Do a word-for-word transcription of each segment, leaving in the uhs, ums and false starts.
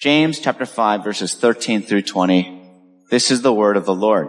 James chapter five, verses thirteen through twenty. This is the word of the Lord.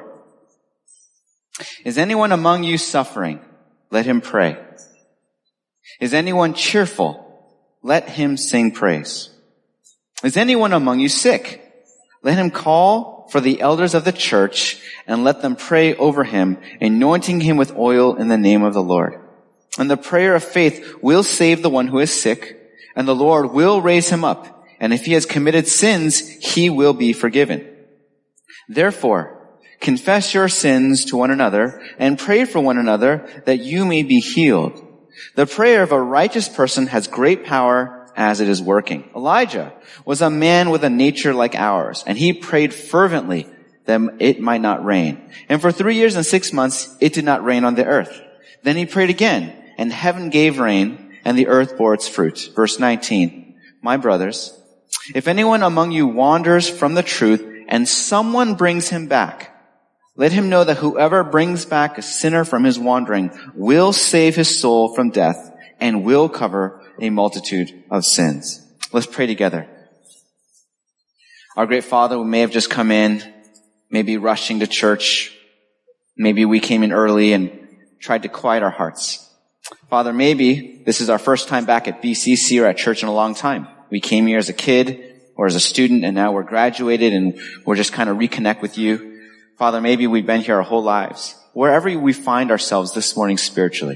Is anyone among you suffering? Let him pray. Is anyone cheerful? Let him sing praise. Is anyone among you sick? Let him call for the elders of the church and let them pray over him, anointing him with oil in the name of the Lord. And the prayer of faith will save the one who is sick, and the Lord will raise him up. And if he has committed sins, he will be forgiven. Therefore, confess your sins to one another and pray for one another that you may be healed. The prayer of a righteous person has great power as it is working. Elijah was a man with a nature like ours, and he prayed fervently that it might not rain. And for three years and six months, it did not rain on the earth. Then he prayed again, and heaven gave rain, and the earth bore its fruit. Verse nineteen, my brothers, if anyone among you wanders from the truth and someone brings him back, let him know that whoever brings back a sinner from his wandering will save his soul from death and will cover a multitude of sins. Let's pray together. Our great Father, we may have just come in, maybe rushing to church. Maybe we came in early and tried to quiet our hearts. Father, maybe this is our first time back at B C C or at church in a long time. We came here as a kid or as a student, and now we're graduated and we're just kind of reconnect with you. Father, maybe we've been here our whole lives. Wherever we find ourselves this morning spiritually,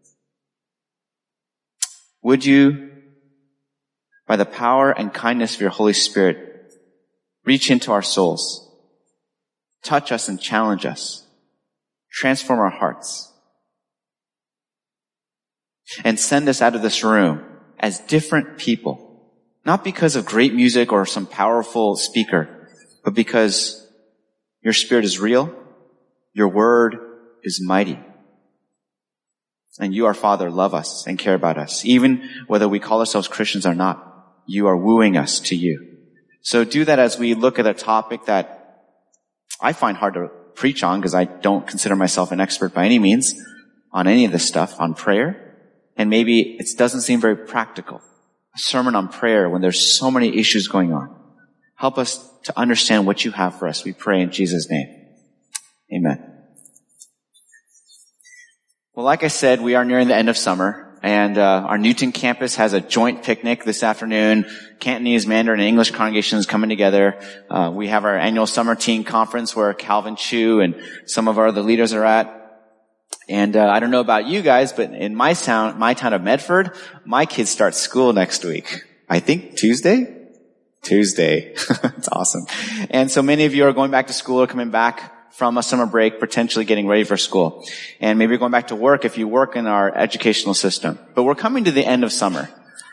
would you, by the power and kindness of your Holy Spirit, reach into our souls, touch us and challenge us, transform our hearts, and send us out of this room as different people. Not because of great music or some powerful speaker, but because your Spirit is real, your word is mighty. And you, our Father, love us and care about us. Even whether we call ourselves Christians or not, you are wooing us to you. So do that as we look at a topic that I find hard to preach on because I don't consider myself an expert by any means on any of this stuff, on prayer. And maybe it doesn't seem very practical. A sermon on prayer when there's so many issues going on. Help us to understand what you have for us. We pray in Jesus' name. Amen. Well, like I said, we are nearing the end of summer, and uh, our Newton campus has a joint picnic this afternoon. Cantonese, Mandarin, and English congregations coming together. Uh, we have our annual summer teen conference where Calvin Chu and some of our other leaders are at. And uh, I don't know about you guys, but in my town, my town of Medford, my kids start school next week. I think Tuesday? Tuesday. It's awesome. And so many of you are going back to school or coming back from a summer break, potentially getting ready for school. And maybe you're going back to work if you work in our educational system. But we're coming to the end of summer.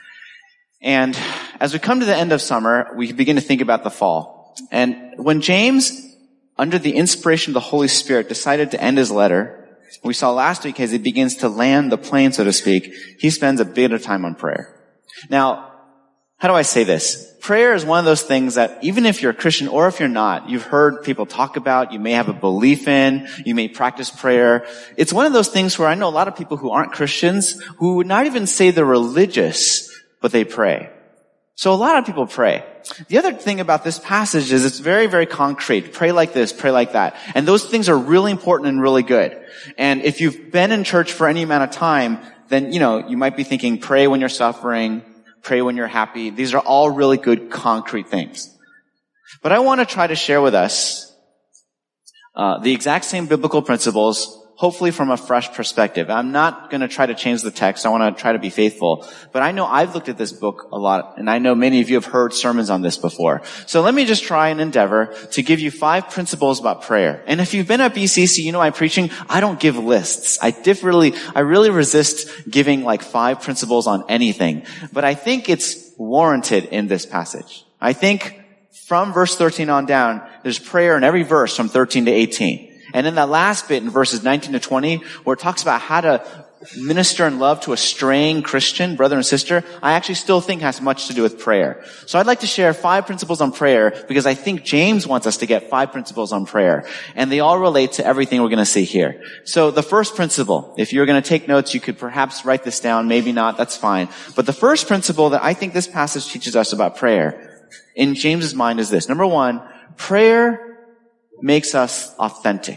And as we come to the end of summer, we begin to think about the fall. And when James, under the inspiration of the Holy Spirit, decided to end his letter, we saw last week as he begins to land the plane, so to speak, he spends a bit of time on prayer. Now, how do I say this? Prayer is one of those things that even if you're a Christian or if you're not, you've heard people talk about, you may have a belief in, you may practice prayer. It's one of those things where I know a lot of people who aren't Christians who would not even say they're religious, but they pray. So a lot of people pray. The other thing about this passage is it's very, very concrete. Pray like this, pray like that. And those things are really important and really good. And if you've been in church for any amount of time, then, you know, you might be thinking, pray when you're suffering, pray when you're happy. These are all really good, concrete things. But I want to try to share with us uh, the exact same biblical principles, hopefully from a fresh perspective. I'm not going to try to change the text. I want to try to be faithful. But I know I've looked at this book a lot, and I know many of you have heard sermons on this before. So let me just try and endeavor to give you five principles about prayer. And if you've been at B C C, you know I'm preaching, I don't give lists. I diff really, I really resist giving like five principles on anything. But I think it's warranted in this passage. I think from verse thirteen on down, there's prayer in every verse from thirteen to eighteen. And in that last bit in verses nineteen to twenty, where it talks about how to minister in love to a straying Christian, brother and sister, I actually still think has much to do with prayer. So I'd like to share five principles on prayer because I think James wants us to get five principles on prayer. And they all relate to everything we're going to see here. So the first principle, if you're going to take notes, you could perhaps write this down, maybe not, that's fine. But the first principle that I think this passage teaches us about prayer in James's mind is this. Number one, prayer makes us authentic.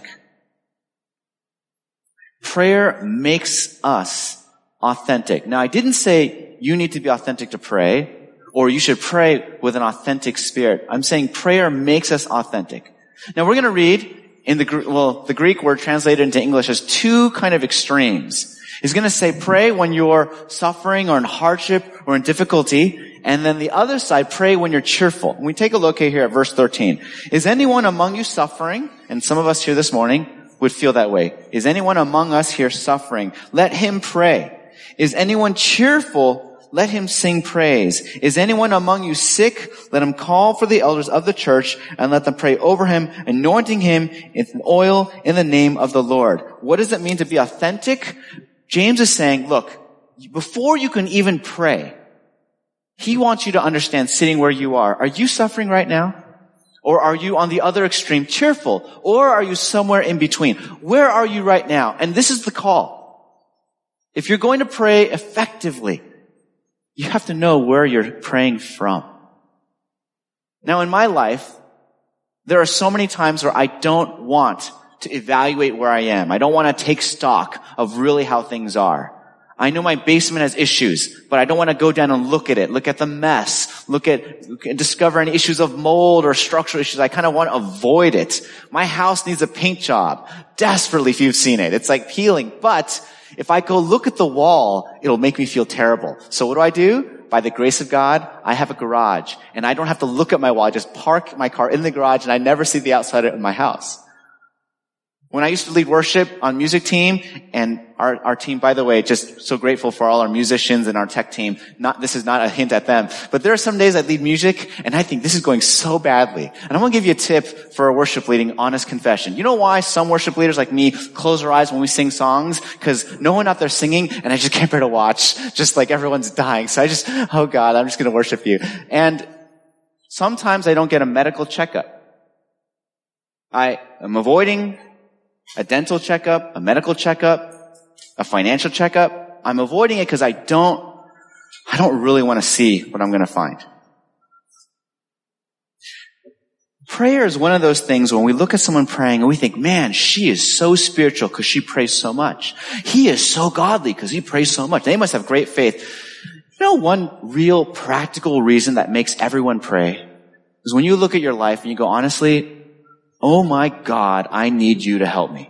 Prayer makes us authentic. Now, I didn't say you need to be authentic to pray, or you should pray with an authentic spirit. I'm saying prayer makes us authentic. Now, we're going to read in the, well, the Greek word translated into English has two kind of extremes. He's going to say pray when you're suffering or in hardship or in difficulty. And then the other side, pray when you're cheerful. And we take a look here at verse thirteen. Is anyone among you suffering? And some of us here this morning would feel that way. Is anyone among us here suffering? Let him pray. Is anyone cheerful? Let him sing praise. Is anyone among you sick? Let him call for the elders of the church and let them pray over him, anointing him with oil in the name of the Lord. What does it mean to be authentic? James is saying, look, before you can even pray, he wants you to understand sitting where you are. Are you suffering right now? Or are you on the other extreme, cheerful? Or are you somewhere in between? Where are you right now? And this is the call. If you're going to pray effectively, you have to know where you're praying from. Now, in my life, there are so many times where I don't want to evaluate where I am. I don't want to take stock of really how things are. I know my basement has issues, but I don't want to go down and look at it, look at the mess, look at, look at discover any issues of mold or structural issues. I kind of want to avoid it. My house needs a paint job, desperately, if you've seen it. It's like peeling, but if I go look at the wall, it'll make me feel terrible. So what do I do? By the grace of God, I have a garage, and I don't have to look at my wall. I just park my car in the garage, and I never see the outside of my house. When I used to lead worship on music team, and our, our team, by the way, just so grateful for all our musicians and our tech team. Not, this is not a hint at them, but there are some days I lead music and I think this is going so badly. And I'm going to give you a tip for a worship leading, honest confession. You know why some worship leaders like me close our eyes when we sing songs? Because no one out there singing and I just can't bear to watch, just like everyone's dying. So I just, oh God, I'm just going to worship you. And sometimes I don't get a medical checkup. I am avoiding a dental checkup, a medical checkup, a financial checkup. I'm avoiding it because I don't, I don't really want to see what I'm going to find. Prayer is one of those things when we look at someone praying and we think, man, she is so spiritual because she prays so much. He is so godly because he prays so much. They must have great faith. You know, one real practical reason that makes everyone pray is when you look at your life and you go, honestly, oh my God, I need you to help me.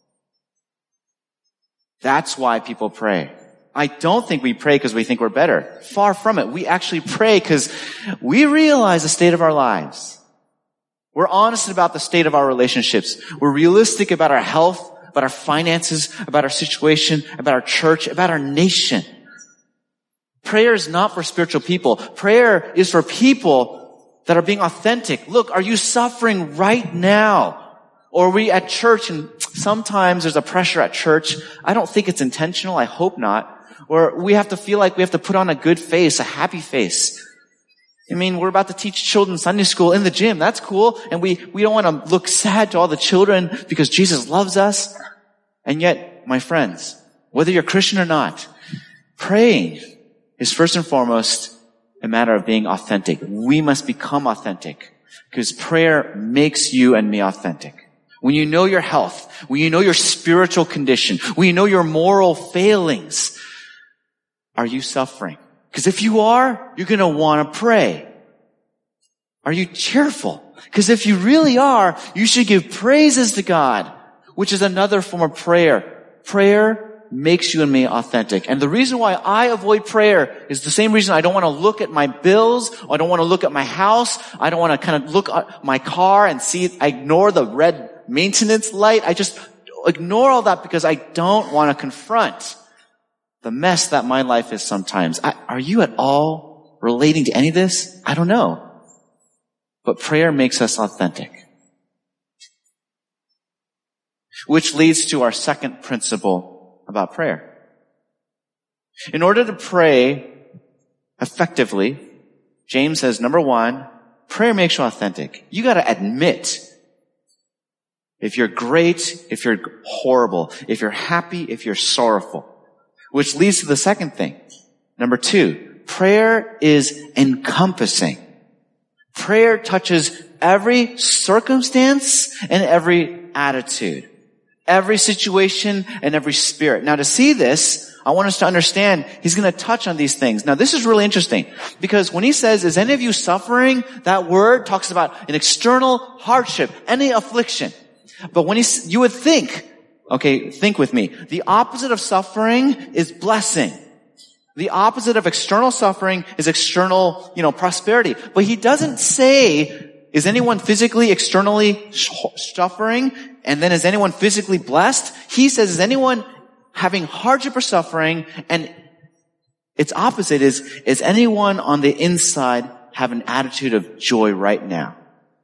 That's why people pray. I don't think we pray because we think we're better. Far from it. We actually pray because we realize the state of our lives. We're honest about the state of our relationships. We're realistic about our health, about our finances, about our situation, about our church, about our nation. Prayer is not for spiritual people. Prayer is for people that are being authentic. Look, are you suffering right now? Or are we at church and sometimes there's a pressure at church? I don't think it's intentional. I hope not. Or we have to feel like we have to put on a good face, a happy face. I mean, we're about to teach children Sunday school in the gym. That's cool. And we, we don't want to look sad to all the children because Jesus loves us. And yet, my friends, whether you're Christian or not, praying is first and foremost a matter of being authentic. We must become authentic because prayer makes you and me authentic. When you know your health, when you know your spiritual condition, when you know your moral failings, are you suffering? Because if you are, you're going to want to pray. Are you cheerful? Because if you really are, you should give praises to God, which is another form of prayer. Prayer makes you and me authentic. And the reason why I avoid prayer is the same reason I don't want to look at my bills, or I don't want to look at my house, I don't want to kind of look at my car and see, I ignore the red maintenance light. I just ignore all that because I don't want to confront the mess that my life is sometimes. I, are you at all relating to any of this? I don't know. But prayer makes us authentic. Which leads to our second principle about prayer. In order to pray effectively, James says, number one, prayer makes you authentic. You got to admit if you're great, if you're horrible, if you're happy, if you're sorrowful. Which leads to the second thing. Number two, prayer is encompassing. Prayer touches every circumstance and every attitude, every situation and every spirit. Now to see this, I want us to understand he's going to touch on these things. Now this is really interesting because when he says, is any of you suffering? That word talks about an external hardship, any affliction. But when he, you would think, okay, think with me, the opposite of suffering is blessing. The opposite of external suffering is external, you know, prosperity. But he doesn't say, is anyone physically, externally suffering? And then is anyone physically blessed? He says, is anyone having hardship or suffering? And its opposite is, is anyone on the inside have an attitude of joy right now?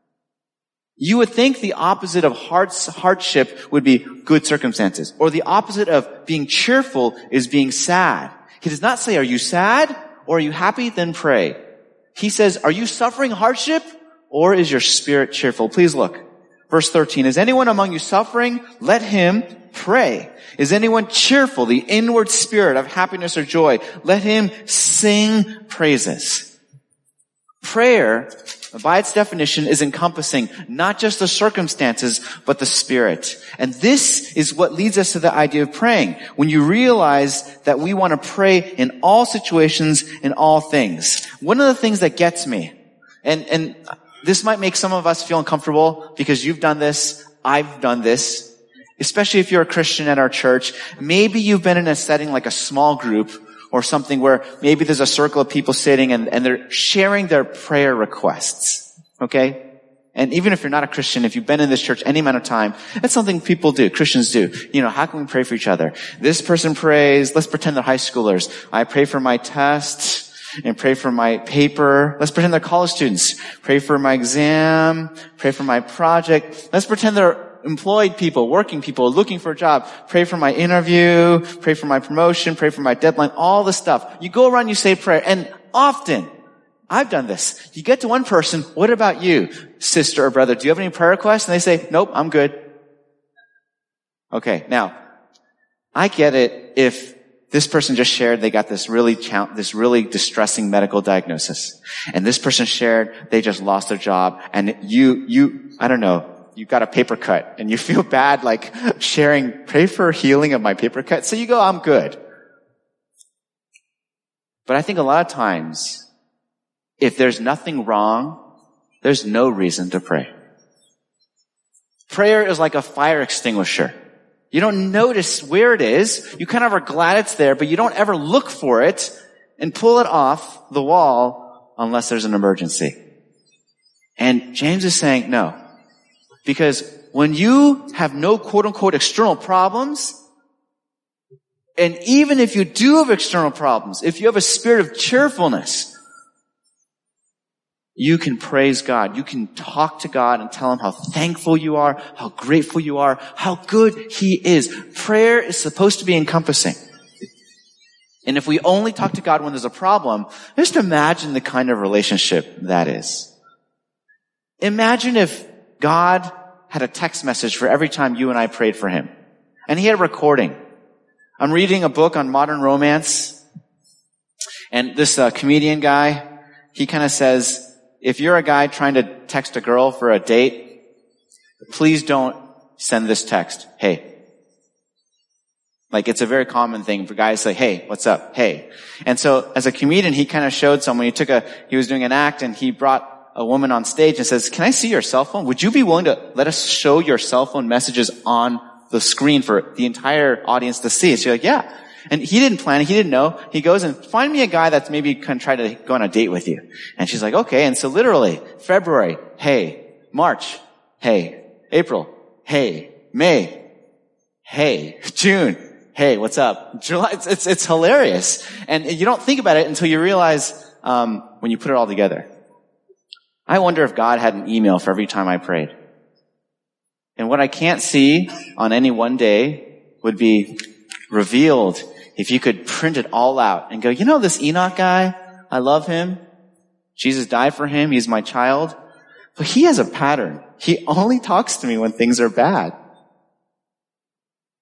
You would think the opposite of hardship would be good circumstances. Or the opposite of being cheerful is being sad. He does not say, are you sad or are you happy? Then pray. He says, are you suffering hardship or is your spirit cheerful? Please look. Verse thirteen, is anyone among you suffering? Let him pray. Is anyone cheerful, the inward spirit of happiness or joy? Let him sing praises. Prayer, by its definition, is encompassing not just the circumstances, but the spirit. And this is what leads us to the idea of praying. When you realize that we want to pray in all situations, in all things. One of the things that gets me, and, and this might make some of us feel uncomfortable because you've done this, I've done this, especially if you're a Christian at our church. Maybe you've been in a setting like a small group or something where maybe there's a circle of people sitting and, and they're sharing their prayer requests. Okay? And even if you're not a Christian, if you've been in this church any amount of time, that's something people do, Christians do. You know, how can we pray for each other? This person prays, let's pretend they're high schoolers. I pray for my test and pray for my paper. Let's pretend they're college students. Pray for my exam, pray for my project. Let's pretend they're employed people, working people, looking for a job. Pray for my interview, pray for my promotion, pray for my deadline, all the stuff. You go around, you say prayer, and often, I've done this. You get to one person, what about you, sister or brother? Do you have any prayer requests? And they say, nope, I'm good. Okay, now, I get it if this person just shared they got this really cha- this really distressing medical diagnosis. And this person shared they just lost their job, and you, you, I don't know, you got a paper cut and you feel bad like sharing, pray for healing of my paper cut. So you go, I'm good. But I think a lot of times, if there's nothing wrong, there's no reason to pray. Prayer is like a fire extinguisher. You don't notice where it is. You kind of are glad it's there, but you don't ever look for it and pull it off the wall unless there's an emergency. And James is saying, no. Because when you have no quote-unquote external problems, and even if you do have external problems, if you have a spirit of cheerfulness, you can praise God. You can talk to God and tell Him how thankful you are, how grateful you are, how good He is. Prayer is supposed to be encompassing. And if we only talk to God when there's a problem, just imagine the kind of relationship that is. Imagine if God had a text message for every time you and I prayed for Him. And He had a recording. I'm reading a book on modern romance. And this uh, comedian guy, he kind of says, if you're a guy trying to text a girl for a date, please don't send this text. Hey. Like, it's a very common thing for guys to say, hey, what's up? Hey. And so as a comedian, he kind of showed someone, he took a, he was doing an act and he brought a woman on stage and says, can I see your cell phone? Would you be willing to let us show your cell phone messages on the screen for the entire audience to see? She's like, yeah. And he didn't plan it. He didn't know. He goes and find me a guy that's maybe can try to go on a date with you. And she's like, okay. And so literally, February, hey. March, hey. April, hey. May, hey. June, hey, what's up? July, it's, it's, it's hilarious. And you don't think about it until you realize, um, when you put it all together. I wonder if God had an email for every time I prayed. And what I can't see on any one day would be revealed if you could print it all out and go, you know this Enoch guy? I love him. Jesus died for him. He's my child. But he has a pattern. He only talks to me when things are bad.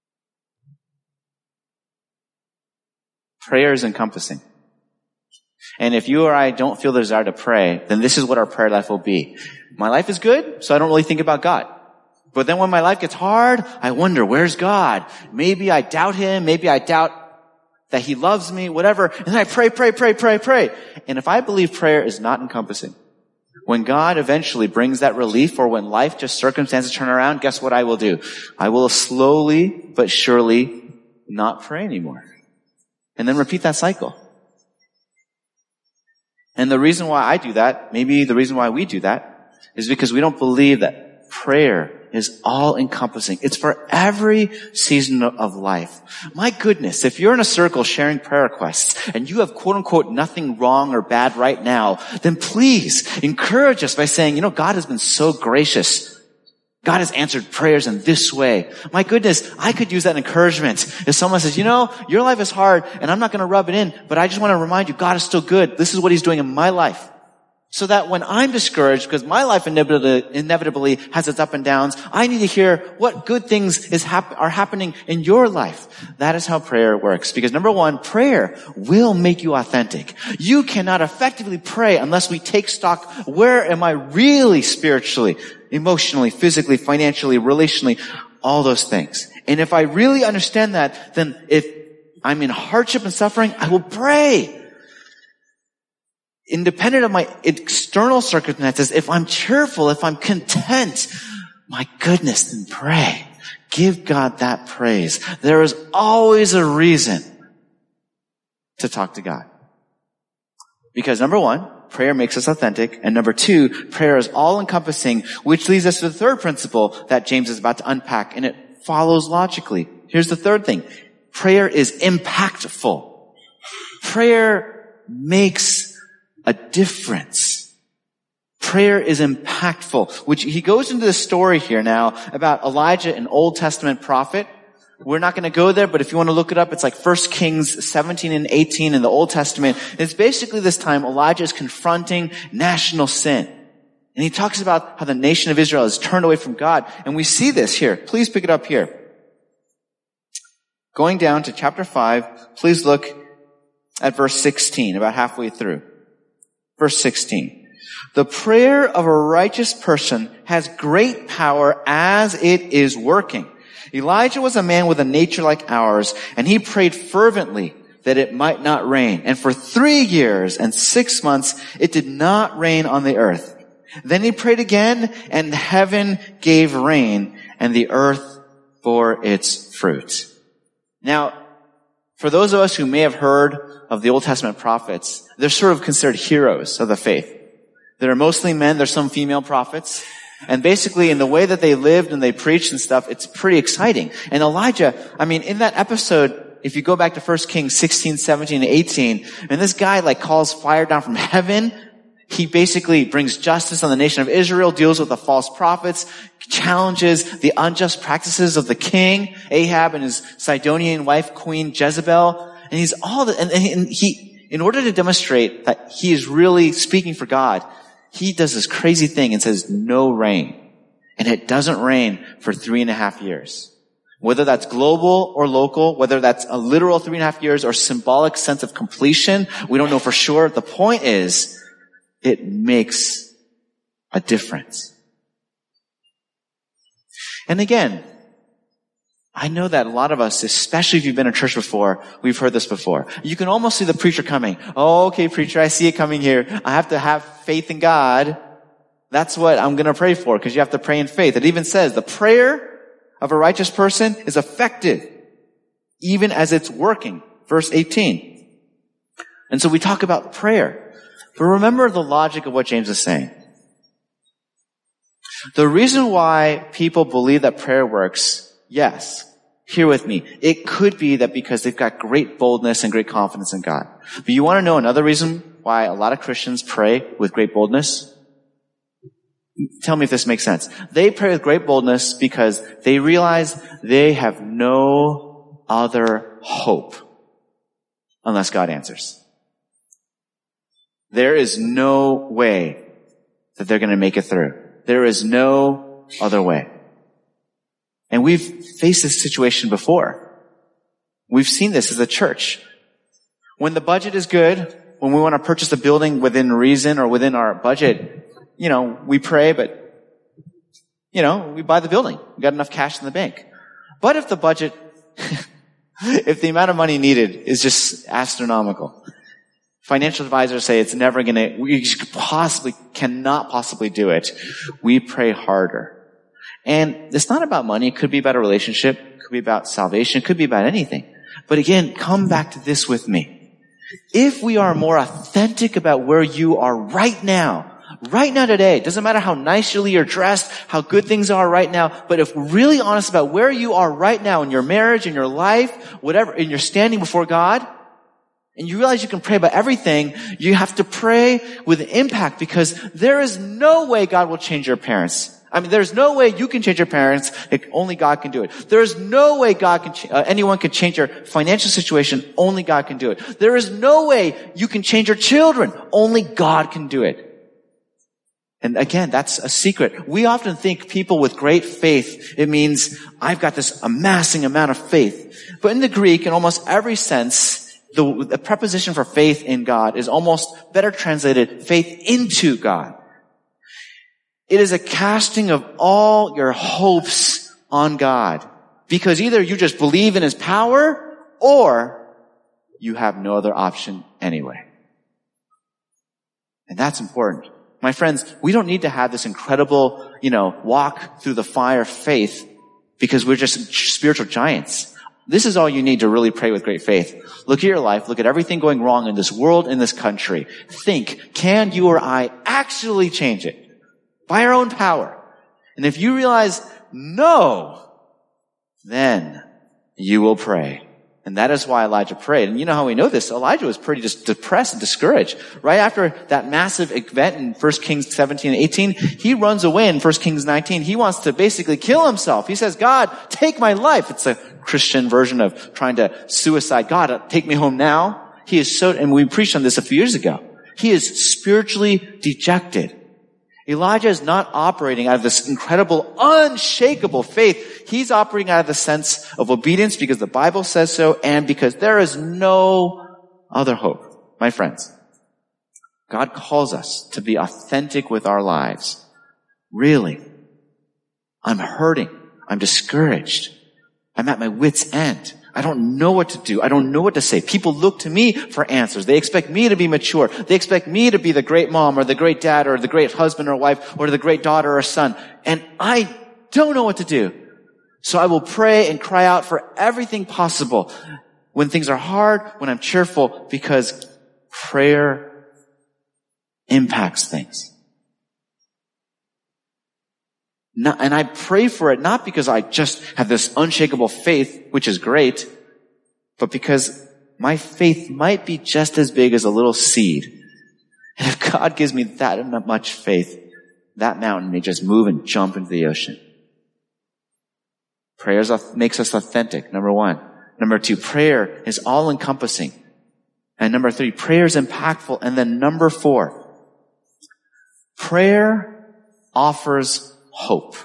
Prayer is encompassing. And if you or I don't feel the desire to pray, then this is what our prayer life will be. My life is good, so I don't really think about God. But then when my life gets hard, I wonder, where's God? Maybe I doubt him. Maybe I doubt that he loves me, whatever. And then I pray, pray, pray, pray, pray. And if I believe prayer is not encompassing, when God eventually brings that relief, or when life just circumstances turn around, guess what I will do? I will slowly but surely not pray anymore. And then repeat that cycle. And the reason why I do that, maybe the reason why we do that, is because we don't believe that prayer is all-encompassing. It's for every season of life. My goodness, if you're in a circle sharing prayer requests, and you have quote-unquote nothing wrong or bad right now, then please encourage us by saying, you know, God has been so gracious. God has answered prayers in this way. My goodness, I could use that encouragement. If someone says, you know, your life is hard and I'm not going to rub it in, but I just want to remind you, God is still good. This is what he's doing in my life. So that when I'm discouraged, because my life inevitably, inevitably has its up and downs, I need to hear what good things is hap- are happening in your life. That is how prayer works. Because number one, prayer will make you authentic. You cannot effectively pray unless we take stock, where am I really spiritually, emotionally, physically, financially, relationally, all those things. And if I really understand that, then if I'm in hardship and suffering, I will pray. Independent of my external circumstances, if I'm cheerful, if I'm content, my goodness, then pray. Give God that praise. There is always a reason to talk to God. Because number one, prayer makes us authentic. And number two, prayer is all-encompassing, which leads us to the third principle that James is about to unpack, and it follows logically. Here's the third thing. Prayer is impactful. Prayer makes a difference. Prayer is impactful, which he goes into the story here now about Elijah, an Old Testament prophet. We're not going to go there, but if you want to look it up, it's like First Kings seventeen and eighteen in the Old Testament. It's basically this time Elijah is confronting national sin. And he talks about how the nation of Israel has turned away from God. And we see this here. Please pick it up here. Going down to chapter five, please look at verse sixteen, about halfway through. Verse sixteen. The prayer of a righteous person has great power as it is working. Elijah was a man with a nature like ours, and he prayed fervently that it might not rain. And for three years and six months, it did not rain on the earth. Then he prayed again, and heaven gave rain, and the earth bore its fruit. Now, for those of us who may have heard of the Old Testament prophets, they're sort of considered heroes of the faith. They're mostly men. There's some female prophets. And basically, in the way that they lived and they preached and stuff, it's pretty exciting. And Elijah, I mean, in that episode, if you go back to First Kings sixteen, seventeen, and eighteen, and this guy like calls fire down from heaven, he basically brings justice on the nation of Israel, deals with the false prophets, challenges the unjust practices of the king, Ahab, and his Sidonian wife, Queen Jezebel. And he's all the, and, and he, in order to demonstrate that he is really speaking for God, he does this crazy thing and says, no rain. And it doesn't rain for three and a half years. Whether that's global or local, whether that's a literal three and a half years or symbolic sense of completion, we don't know for sure. The point is, it makes a difference. And again, I know that a lot of us, especially if you've been in church before, we've heard this before. You can almost see the preacher coming. Oh, okay, preacher, I see it coming here. I have to have faith in God. That's what I'm going to pray for, because you have to pray in faith. It even says the prayer of a righteous person is effective, even as it's working. Verse eighteen. And so we talk about prayer. But remember the logic of what James is saying. The reason why people believe that prayer works, yes, hear with me. It could be that because they've got great boldness and great confidence in God. But you want to know another reason why a lot of Christians pray with great boldness? Tell me if this makes sense. They pray with great boldness because they realize they have no other hope unless God answers. There is no way that they're going to make it through. There is no other way. And we've faced this situation before. We've seen this as a church. When the budget is good, when when we want to purchase a building within reason or within our budget, you know, we pray, but, you know, we buy the building. We got enough cash in the bank. But if the budget, if the amount of money needed is just astronomical, financial advisors say it's never going to, we possibly, cannot possibly do it. We pray harder. And it's not about money. It could be about a relationship. It could be about salvation. It could be about anything. But again, come back to this with me. If we are more authentic about where you are right now, right now today, doesn't matter how nicely you're dressed, how good things are right now, but if we're really honest about where you are right now in your marriage, in your life, whatever, and you're standing before God, and you realize you can pray about everything, you have to pray with impact, because there is no way God will change your parents. I mean, there's no way you can change your parents. It, only God can do it. There's no way God can, ch- uh, anyone can change your financial situation. Only God can do it. There is no way you can change your children. Only God can do it. And again, that's a secret. We often think people with great faith, it means I've got this amassing amount of faith. But in the Greek, in almost every sense, the, the preposition for faith in God is almost better translated faith into God. It is a casting of all your hopes on God. Because either you just believe in His power, or you have no other option anyway. And that's important. My friends, we don't need to have this incredible, you know, walk through the fire faith because we're just spiritual giants. This is all you need to really pray with great faith. Look at your life. Look at everything going wrong in this world, in this country. Think, can you or I actually change it? By our own power. And if you realize, no, then you will pray. And that is why Elijah prayed. And you know how we know this? Elijah was pretty just depressed and discouraged. Right after that massive event in First Kings seventeen and eighteen, he runs away in First Kings nineteen. He wants to basically kill himself. He says, God, take my life. It's a Christian version of trying to suicide. God, take me home now. He is so, and we preached on this a few years ago. He is spiritually dejected. Elijah is not operating out of this incredible, unshakable faith. He's operating out of the sense of obedience because the Bible says so and because there is no other hope. My friends, God calls us to be authentic with our lives. Really, I'm hurting. I'm discouraged. I'm at my wit's end. I don't know what to do. I don't know what to say. People look to me for answers. They expect me to be mature. They expect me to be the great mom or the great dad or the great husband or wife or the great daughter or son. And I don't know what to do. So I will pray and cry out for everything possible when things are hard, when I'm cheerful, because prayer impacts things. Not, and I pray for it not because I just have this unshakable faith, which is great, but because my faith might be just as big as a little seed. And if God gives me that much faith, that mountain may just move and jump into the ocean. Prayer makes us authentic, number one. Number two, prayer is all-encompassing. And number three, prayer is impactful. And then number four, prayer offers hope.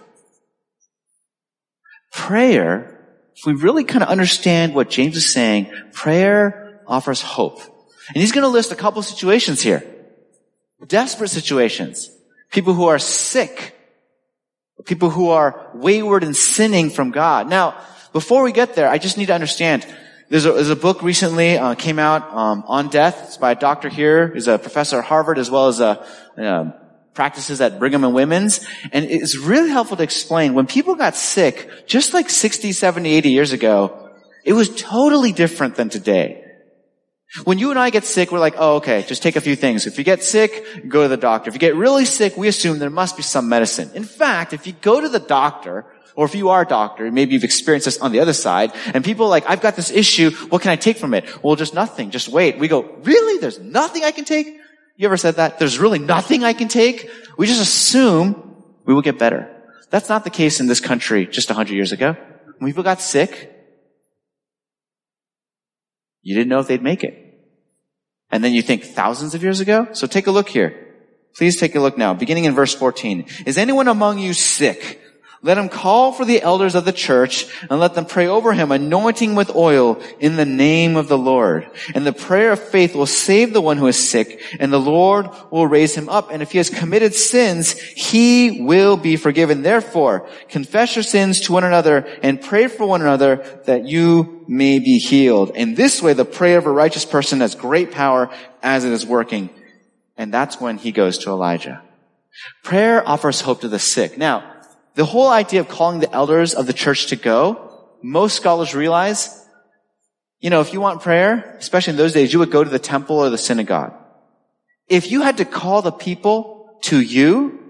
Prayer, if we really kind of understand what James is saying, prayer offers hope. And he's going to list a couple situations here. Desperate situations. People who are sick. People who are wayward and sinning from God. Now, before we get there, I just need to understand. There's a, there's a book recently uh, came out um, on death. It's by a doctor here. He's a professor at Harvard as well as a uh, practices at Brigham and Women's. And it's really helpful to explain. When people got sick, just like sixty, seventy, eighty years ago, it was totally different than today. When you and I get sick, we're like, oh, okay, just take a few things. If you get sick, go to the doctor. If you get really sick, we assume there must be some medicine. In fact, if you go to the doctor, or if you are a doctor, maybe you've experienced this on the other side, and people are like, I've got this issue, what can I take from it? Well, just nothing, just wait. We go, really? There's nothing I can take? You ever said that? There's really nothing I can take? We just assume we will get better. That's not the case in this country just a hundred years ago. When people got sick, you didn't know if they'd make it. And then you think thousands of years ago? So take a look here. Please take a look now, beginning in verse fourteen. Is anyone among you sick? Let him call for the elders of the church and let them pray over him, anointing with oil in the name of the Lord. And the prayer of faith will save the one who is sick, and the Lord will raise him up. And if he has committed sins, he will be forgiven. Therefore, confess your sins to one another and pray for one another that you may be healed. In this way, the prayer of a righteous person has great power as it is working. And that's when he goes to Elijah. Prayer offers hope to the sick. Now, the whole idea of calling the elders of the church to go, most scholars realize, you know, if you want prayer, especially in those days, you would go to the temple or the synagogue. If you had to call the people to you,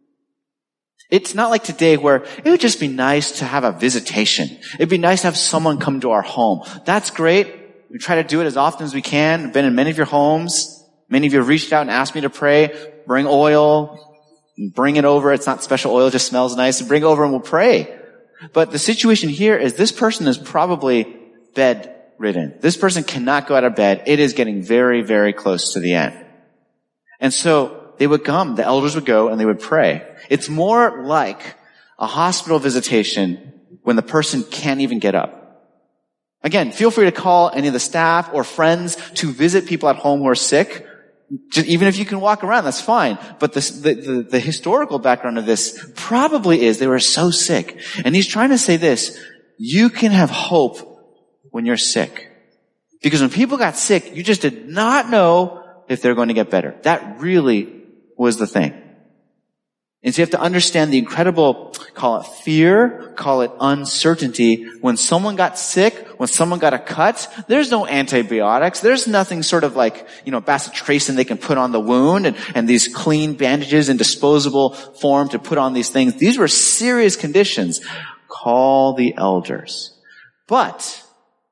it's not like today where it would just be nice to have a visitation. It'd be nice to have someone come to our home. That's great. We try to do it as often as we can. I've been in many of your homes. Many of you have reached out and asked me to pray. Bring oil. Bring it over. It's not special oil. It just smells nice. Bring it over and we'll pray. But the situation here is this person is probably bedridden. This person cannot go out of bed. It is getting very, very close to the end. And so they would come. The elders would go and they would pray. It's more like a hospital visitation when the person can't even get up. Again, feel free to call any of the staff or friends to visit people at home who are sick. Just, even if you can walk around, that's fine. But the, the, the historical background of this probably is they were so sick. And he's trying to say this, you can have hope when you're sick. Because when people got sick, you just did not know if they're going to get better. That really was the thing. And so you have to understand the incredible, call it fear, call it uncertainty. When someone got sick, when someone got a cut, there's no antibiotics. There's nothing sort of like, you know, bacitracin they can put on the wound and, and these clean bandages in disposable form to put on these things. These were serious conditions. Call the elders. But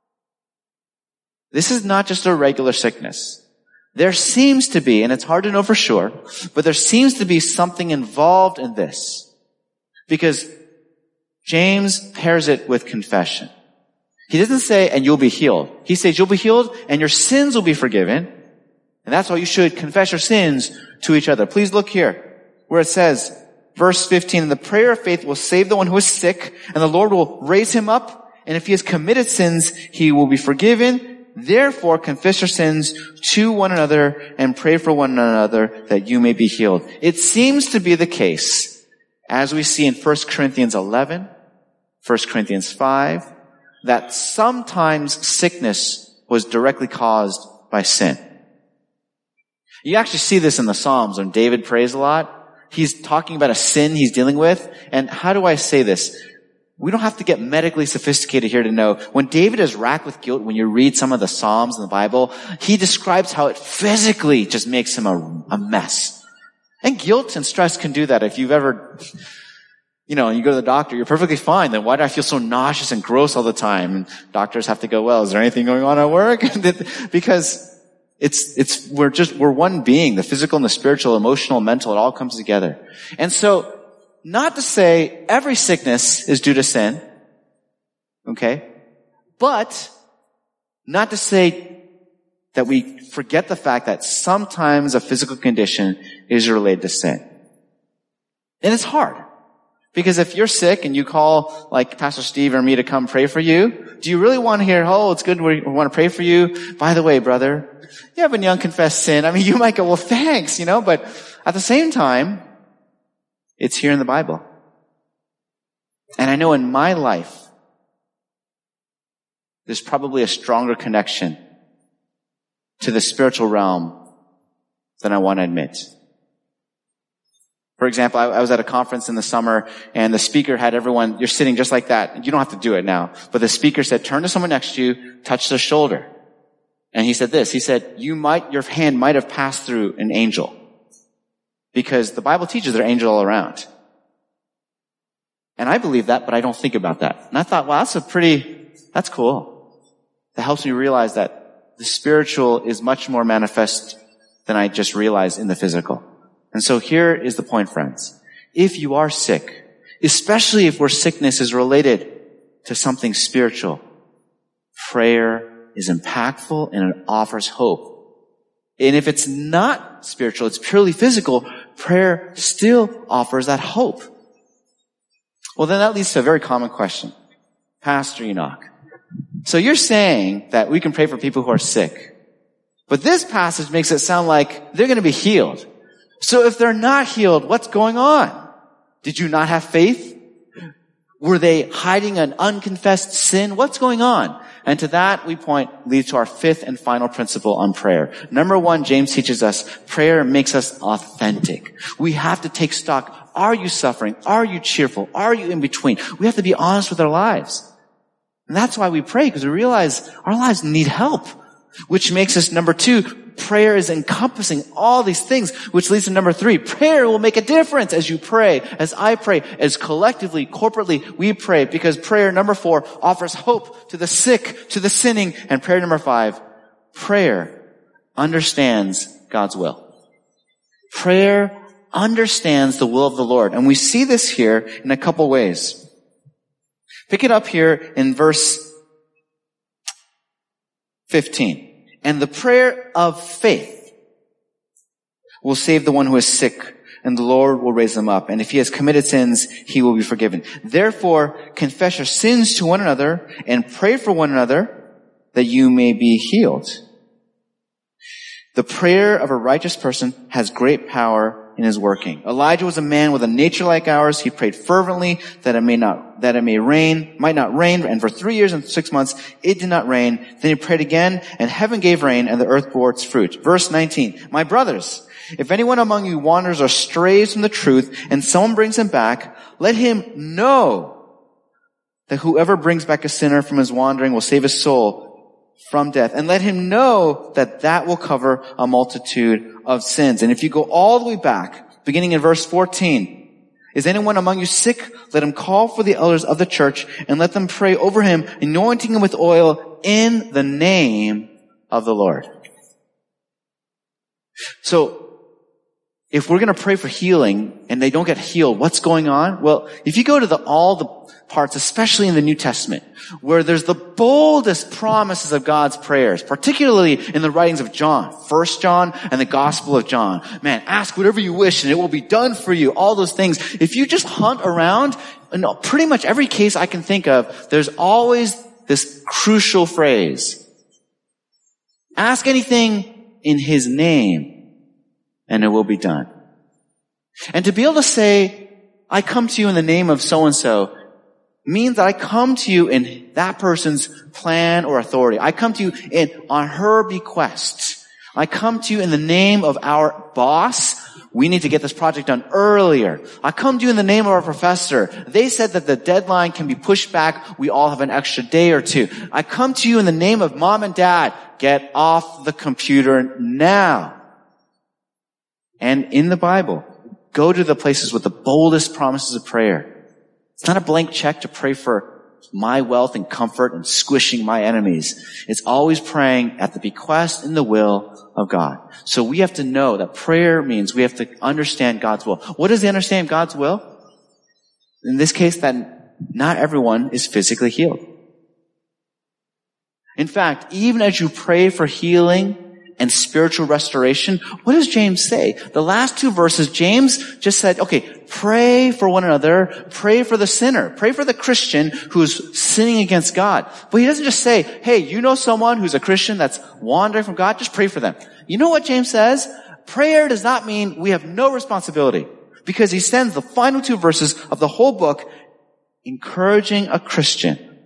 this is not just a regular sickness. There seems to be, and it's hard to know for sure, but there seems to be something involved in this. Because James pairs it with confession. He doesn't say, and you'll be healed. He says, you'll be healed and your sins will be forgiven. And that's why you should confess your sins to each other. Please look here where it says, verse fifteen, and the prayer of faith will save the one who is sick, and the Lord will raise him up. And if he has committed sins, he will be forgiven. Therefore, confess your sins to one another and pray for one another that you may be healed. It seems to be the case, as we see in First Corinthians eleven, First Corinthians five, that sometimes sickness was directly caused by sin. You actually see this in the Psalms when David prays a lot. He's talking about a sin he's dealing with. And how do I say this? We don't have to get medically sophisticated here to know. When David is racked with guilt, when you read some of the Psalms in the Bible, he describes how it physically just makes him a, a mess. And guilt and stress can do that. If you've ever, you know, you go to the doctor, you're perfectly fine. Then why do I feel so nauseous and gross all the time? And doctors have to go, well, is there anything going on at work? Because it's, it's, we're just, we're one being. The physical and the spiritual, emotional, mental, it all comes together. And so, not to say every sickness is due to sin, okay? But not to say that we forget the fact that sometimes a physical condition is related to sin. And it's hard. Because if you're sick and you call like Pastor Steve or me to come pray for you, do you really want to hear, oh, it's good, we want to pray for you? By the way, brother, you have an unconfessed sin. I mean, you might go, well, thanks, you know, but at the same time, it's here in the Bible. And I know in my life, there's probably a stronger connection to the spiritual realm than I want to admit. For example, I, I was at a conference in the summer and the speaker had everyone, you're sitting just like that. You don't have to do it now. But the speaker said, turn to someone next to you, touch their shoulder. And he said this, he said, you might, your hand might have passed through an angel. Because the Bible teaches there are angels all around. And I believe that, but I don't think about that. And I thought, well, that's a pretty, that's cool. That helps me realize that the spiritual is much more manifest than I just realized in the physical. And so here is the point, friends. If you are sick, especially if where sickness is related to something spiritual, prayer is impactful and it offers hope. And if it's not spiritual, it's purely physical, prayer still offers that hope. Well, then that leads to a very common question. Pastor Enoch, so you're saying that we can pray for people who are sick, but this passage makes it sound like they're going to be healed. So if they're not healed, what's going on? Did you not have faith? Were they hiding an unconfessed sin? What's going on? And to that, we point, leads to our fifth and final principle on prayer. Number one, James teaches us, prayer makes us authentic. We have to take stock. Are you suffering? Are you cheerful? Are you in between? We have to be honest with our lives. And that's why we pray, because we realize our lives need help. Which makes us, number two, prayer is encompassing all these things, which leads to number three. Prayer will make a difference as you pray, as I pray, as collectively, corporately we pray, because prayer, number four, offers hope to the sick, to the sinning. And prayer number five, prayer understands God's will. Prayer understands the will of the Lord. And we see this here in a couple ways. Pick it up here in verse fifteen. And the prayer of faith will save the one who is sick, and the Lord will raise him up. And if he has committed sins, he will be forgiven. Therefore, confess your sins to one another and pray for one another that you may be healed. The prayer of a righteous person has great power in his working. Elijah was a man with a nature like ours. He prayed fervently that it may not, that it may rain, might not rain. And for three years and six months, it did not rain. Then he prayed again, and heaven gave rain, and the earth bore its fruit. Verse nineteen. My brothers, if anyone among you wanders or strays from the truth, and someone brings him back, let him know that whoever brings back a sinner from his wandering will save his soul from death. And let him know that that will cover a multitude of sins. And if you go all the way back, beginning in verse fourteen, is anyone among you sick? Let him call for the elders of the church and let them pray over him, anointing him with oil in the name of the Lord. So, if we're going to pray for healing and they don't get healed, what's going on? Well, if you go to the, all the parts, especially in the New Testament, where there's the boldest promises of God's prayers, particularly in the writings of John, First John and the Gospel of John. Man, ask whatever you wish and it will be done for you. All those things. If you just hunt around, in pretty much every case I can think of, there's always this crucial phrase. Ask anything in his name and it will be done. And to be able to say, I come to you in the name of so-and-so, means that I come to you in that person's plan or authority. I come to you in, on her bequest. I come to you in the name of our boss. We need to get this project done earlier. I come to you in the name of our professor. They said that the deadline can be pushed back. We all have an extra day or two. I come to you in the name of mom and dad. Get off the computer now. And in the Bible, go to the places with the boldest promises of prayer. It's not a blank check to pray for my wealth and comfort and squishing my enemies. It's always praying at the bequest and the will of God. So we have to know that prayer means we have to understand God's will. What does he understand God's will? In this case, that not everyone is physically healed. In fact, even as you pray for healing and spiritual restoration, what does James say? The last two verses, James just said, okay, pray for one another, pray for the sinner, pray for the Christian who's sinning against God. But he doesn't just say, hey, you know someone who's a Christian that's wandering from God, just pray for them. You know what James says? Prayer does not mean we have no responsibility, because he sends the final two verses of the whole book encouraging a Christian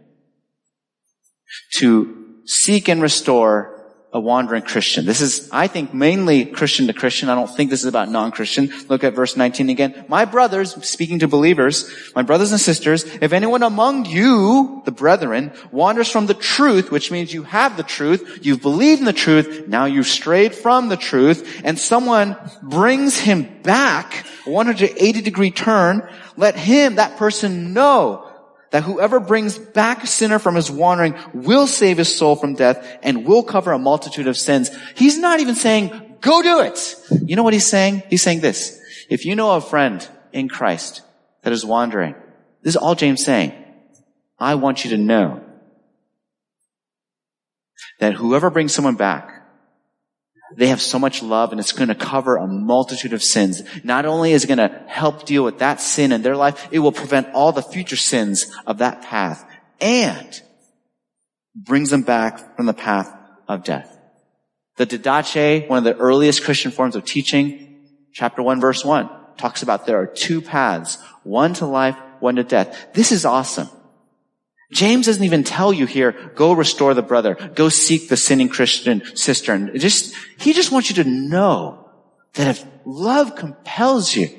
to seek and restore a wandering Christian. This is, I think, mainly Christian to Christian. I don't think this is about non-Christian. Look at verse nineteen again. My brothers, speaking to believers, my brothers and sisters, if anyone among you, the brethren, wanders from the truth, which means you have the truth, you've believed in the truth, now you've strayed from the truth, and someone brings him back, a one hundred eighty degree turn, let him, that person, know that whoever brings back a sinner from his wandering will save his soul from death and will cover a multitude of sins. He's not even saying, go do it. You know what he's saying? He's saying this. If you know a friend in Christ that is wandering, this is all James saying. I want you to know that whoever brings someone back They have so much love, and it's going to cover a multitude of sins. Not only is it going to help deal with that sin in their life, it will prevent all the future sins of that path and brings them back from the path of death. The Didache, one of the earliest Christian forms of teaching, chapter one, verse one, talks about there are two paths, one to life, one to death. This is awesome. James doesn't even tell you here, go restore the brother, go seek the sinning Christian sister. And just, he just wants you to know that if love compels you,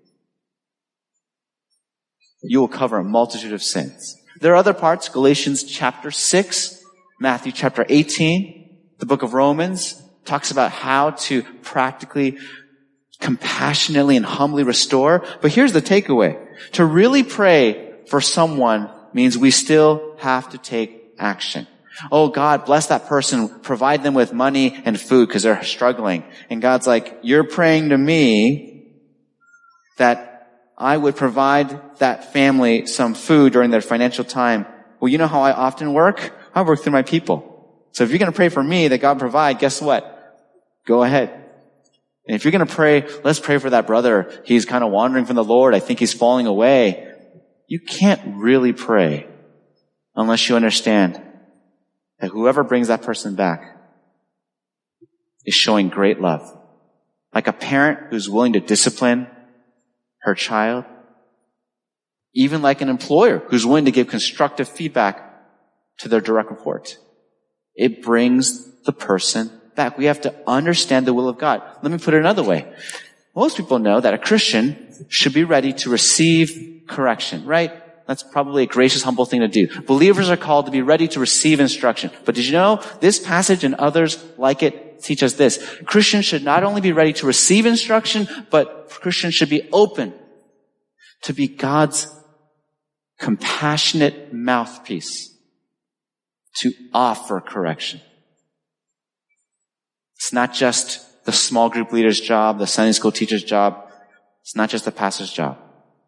you will cover a multitude of sins. There are other parts, Galatians chapter six, Matthew chapter eighteen, the book of Romans talks about how to practically, compassionately, and humbly restore. But here's the takeaway. To really pray for someone means we still have to take action. Oh, God, bless that person, provide them with money and food because they're struggling. And God's like, you're praying to me that I would provide that family some food during their financial time. Well, you know how I often work? I work through my people. So if you're going to pray for me that God provide, guess what? Go ahead. And if you're going to pray, let's pray for that brother. He's kind of wandering from the Lord. I think he's falling away. You can't really pray unless you understand that whoever brings that person back is showing great love. Like a parent who's willing to discipline her child. Even like an employer who's willing to give constructive feedback to their direct report. It brings the person back. We have to understand the will of God. Let me put it another way. Most people know that a Christian should be ready to receive correction, right? That's probably a gracious, humble thing to do. Believers are called to be ready to receive instruction. But did you know this passage and others like it teach us this? Christians should not only be ready to receive instruction, but Christians should be open to be God's compassionate mouthpiece to offer correction. It's not just the small group leader's job, the Sunday school teacher's job. It's not just the pastor's job.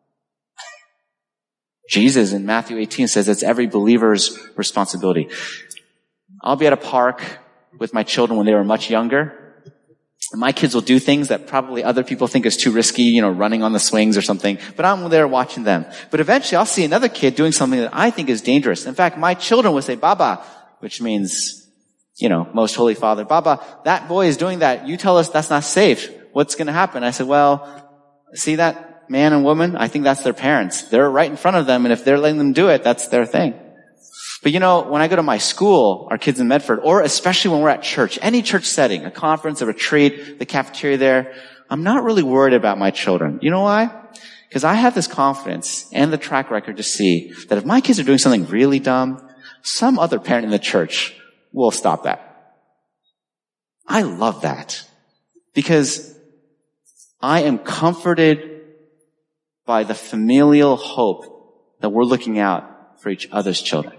Jesus in Matthew eighteen says it's every believer's responsibility. I'll be at a park with my children when they were much younger. And my kids will do things that probably other people think is too risky, you know, running on the swings or something. But I'm there watching them. But eventually I'll see another kid doing something that I think is dangerous. In fact, my children will say, Baba, which means, you know, Most Holy Father, Baba, that boy is doing that. You tell us that's not safe. What's going to happen? I said, well, see that man and woman? I think that's their parents. They're right in front of them. And if they're letting them do it, that's their thing. But you know, when I go to my school, our kids in Medford, or especially when we're at church, any church setting, a conference, a retreat, the cafeteria there, I'm not really worried about my children. You know why? Because I have this confidence and the track record to see that if my kids are doing something really dumb, some other parent in the church will stop that. I love that because I am comforted by the familial hope that we're looking out for each other's children.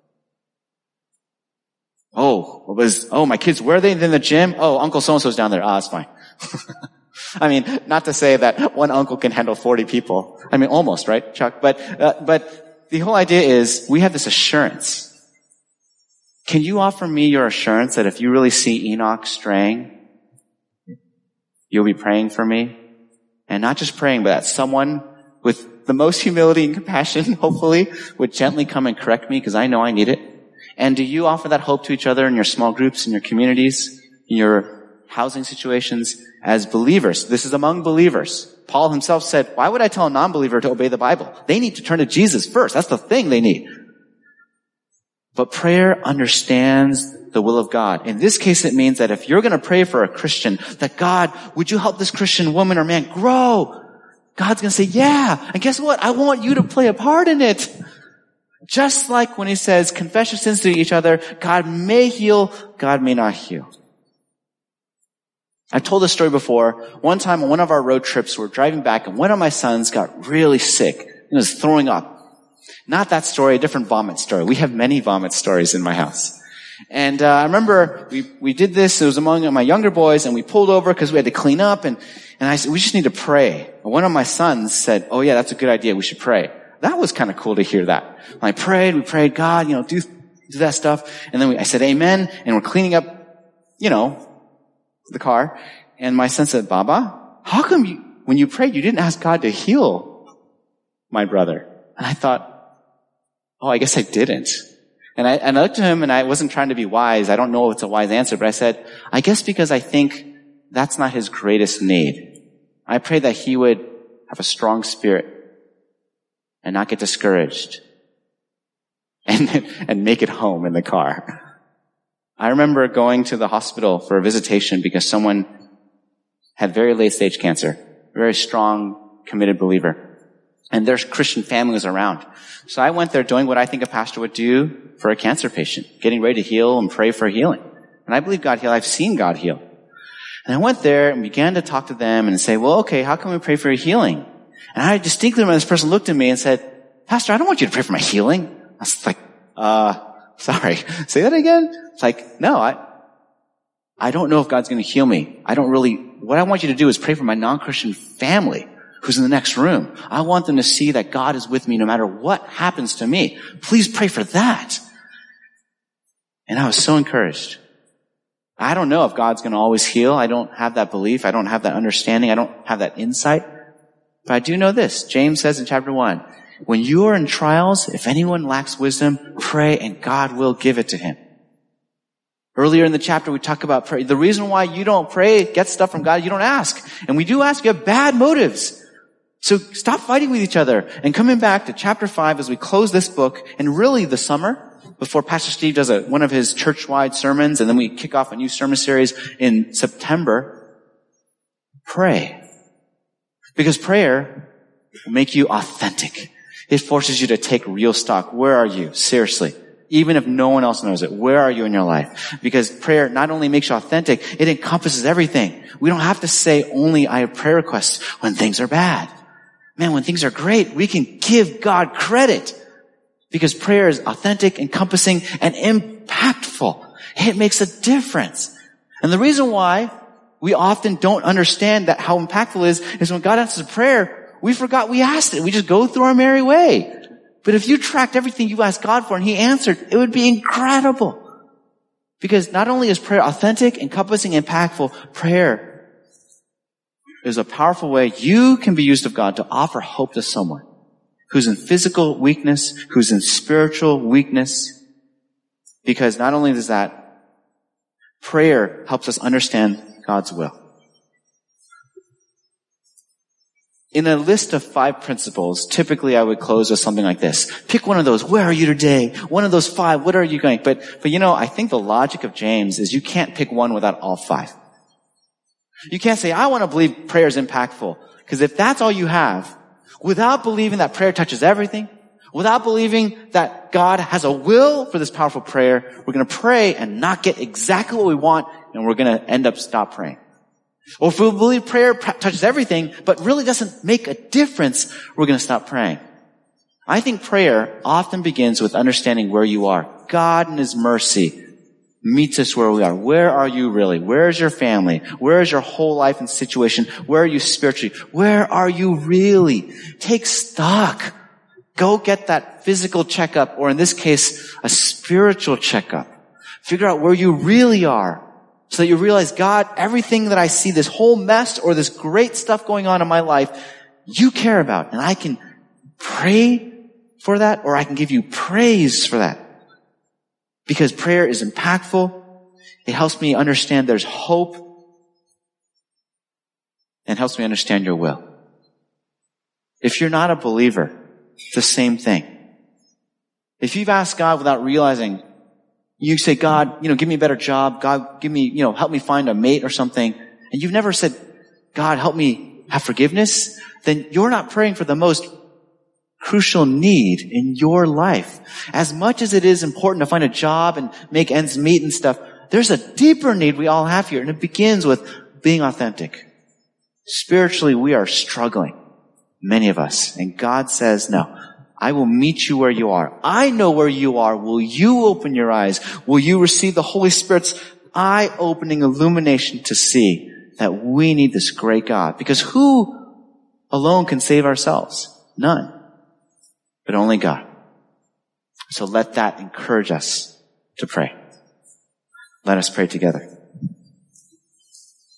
Oh, what was, oh, my kids, where are they in the gym? Oh, Uncle so-and-so's down there. Ah, it's fine. I mean, not to say that one uncle can handle forty people. I mean, almost, right, Chuck? But, uh, but the whole idea is we have this assurance. Can you offer me your assurance that if you really see Enoch straying, you'll be praying for me? And not just praying, but that someone with the most humility and compassion, hopefully, would gently come and correct me because I know I need it. And do you offer that hope to each other in your small groups, in your communities, in your housing situations as believers? This is among believers. Paul himself said, why would I tell a non-believer to obey the Bible? They need to turn to Jesus first. That's the thing they need. But prayer understands the will of God. In this case, it means that if you're going to pray for a Christian, that God, would you help this Christian woman or man grow? God's going to say, yeah. And guess what? I want you to play a part in it. Just like when he says, confess your sins to each other, God may heal, God may not heal. I've told this story before. One time on one of our road trips, we were driving back and one of my sons got really sick. He was throwing up. Not that story, a different vomit story. We have many vomit stories in my house. And uh, I remember we we did this. It was among my younger boys, and we pulled over because we had to clean up. And, and I said, we just need to pray. And one of my sons said, oh, yeah, that's a good idea. We should pray. That was kind of cool to hear that. I prayed, we prayed, God, you know, do, do that stuff. And then we, I said, amen. And we're cleaning up, you know, the car, and my son said, Baba, how come you, when you prayed, you didn't ask God to heal my brother? And I thought, oh, I guess I didn't. And I, and I looked at him, and I wasn't trying to be wise. I don't know if it's a wise answer, but I said, I guess because I think that's not his greatest need. I pray that he would have a strong spirit and not get discouraged and, and make it home in the car. I remember going to the hospital for a visitation because someone had very late stage cancer, a very strong, committed believer. And there's Christian families around. So I went there doing what I think a pastor would do for a cancer patient, getting ready to heal and pray for healing. And I believe God heal. I've seen God heal. And I went there and began to talk to them and say, well, okay, how can we pray for your healing? And I distinctly remember this person looked at me and said, Pastor, I don't want you to pray for my healing. I was like, uh, sorry. Say that again? It's like, no, I, I don't know if God's going to heal me. I don't really, what I want you to do is pray for my non-Christian family who's in the next room. I want them to see that God is with me no matter what happens to me. Please pray for that. And I was so encouraged. I don't know if God's going to always heal. I don't have that belief. I don't have that understanding. I don't have that insight. But I do know this. James says in chapter one, when you are in trials, if anyone lacks wisdom, pray and God will give it to him. Earlier in the chapter, we talk about prayer. The reason why you don't pray, get stuff from God, you don't ask. And we do ask, you have bad motives. So stop fighting with each other. And coming back to chapter five as we close this book, and really the summer, before Pastor Steve does a, one of his church-wide sermons, and then we kick off a new sermon series in September, pray. Because prayer will make you authentic. It forces you to take real stock. Where are you? Seriously. Even if no one else knows it, where are you in your life? Because prayer not only makes you authentic, it encompasses everything. We don't have to say only I have prayer requests when things are bad. Man, when things are great, we can give God credit. Because prayer is authentic, encompassing, and impactful. It makes a difference. And the reason why we often don't understand that how impactful it is, is when God answers a prayer, we forgot we asked it. We just go through our merry way. But if you tracked everything you asked God for and He answered, it would be incredible. Because not only is prayer authentic, encompassing, impactful, prayer is a powerful way you can be used of God to offer hope to someone who's in physical weakness, who's in spiritual weakness. Because not only does that, prayer helps us understand God's will. In a list of five principles, typically I would close with something like this. Pick one of those. Where are you today? One of those five. What are you going? But, but you know, I think the logic of James is you can't pick one without all five. You can't say, I want to believe prayer is impactful. Because if that's all you have, without believing that prayer touches everything, without believing that God has a will for this powerful prayer, we're going to pray and not get exactly what we want, and we're going to end up stop praying. Or if we believe prayer touches everything, but really doesn't make a difference, we're going to stop praying. I think prayer often begins with understanding where you are. God in His mercy meets us where we are. Where are you really? Where is your family? Where is your whole life and situation? Where are you spiritually? Where are you really? Take stock. Go get that physical checkup, or in this case, a spiritual checkup. Figure out where you really are. So that you realize, God, everything that I see, this whole mess or this great stuff going on in my life, you care about. And I can pray for that, or I can give you praise for that. Because prayer is impactful. It helps me understand there's hope. And helps me understand your will. If you're not a believer, it's the same thing. If you've asked God without realizing, you say, God, you know, give me a better job. God, give me, you know, help me find a mate or something. And you've never said, God, help me have forgiveness. Then you're not praying for the most crucial need in your life. As much as it is important to find a job and make ends meet and stuff, there's a deeper need we all have here. And it begins with being authentic. Spiritually, we are struggling. Many of us. And God says, no. I will meet you where you are. I know where you are. Will you open your eyes? Will you receive the Holy Spirit's eye-opening illumination to see that we need this great God? Because who alone can save ourselves? None. But only God. So let that encourage us to pray. Let us pray together.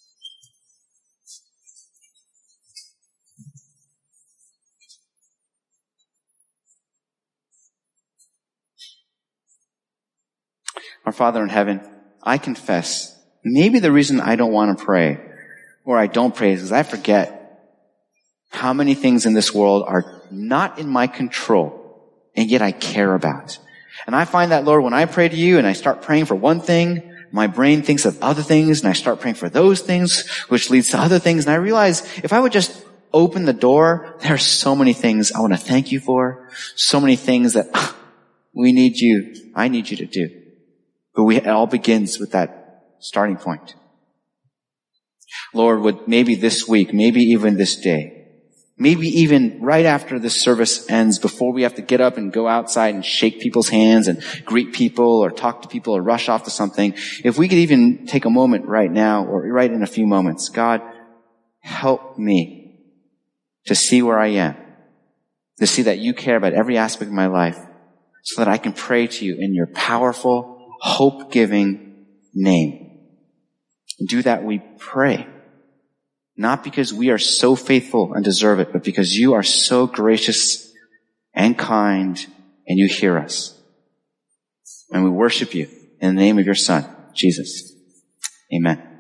Our Father in heaven, I confess, maybe the reason I don't want to pray, or I don't pray, is because I forget how many things in this world are not in my control, and yet I care about. And I find that, Lord, when I pray to you and I start praying for one thing, my brain thinks of other things, and I start praying for those things, which leads to other things. And I realize if I would just open the door, there are so many things I want to thank you for, so many things that we need you, I need you to do. But we, it all begins with that starting point. Lord, would maybe this week, maybe even this day, maybe even right after this service ends, before we have to get up and go outside and shake people's hands and greet people or talk to people or rush off to something, if we could even take a moment right now or right in a few moments, God, help me to see where I am, to see that you care about every aspect of my life, so that I can pray to you in your powerful, hope-giving name. And do that, we pray. Not because we are so faithful and deserve it, but because you are so gracious and kind, and you hear us. And we worship you in the name of your Son, Jesus. Amen.